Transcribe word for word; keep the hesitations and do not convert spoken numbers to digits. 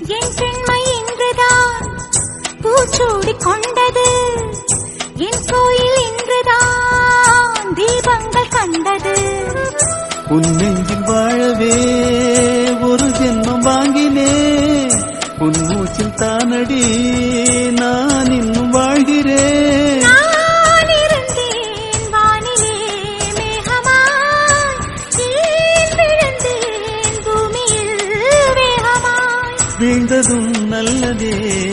என் பெண்மை இன்றுதான் பூச்சூடி கொண்டது, என் கோயில் இன்றுதான் தீபங்கள் கண்டது. உன் நெஞ்சில் வாழவே ஒரு ஜென்மம் வாங்கினே, உன் மூச்சில் தானடி நான் இன்னும் வாழ்கிறேன். நான் இருந்தேன் வானிலே மேகமாய், கீழ் விழுந்தேன் பூமியில் வேகமாய். வீழ்ந்ததும் நல்லதே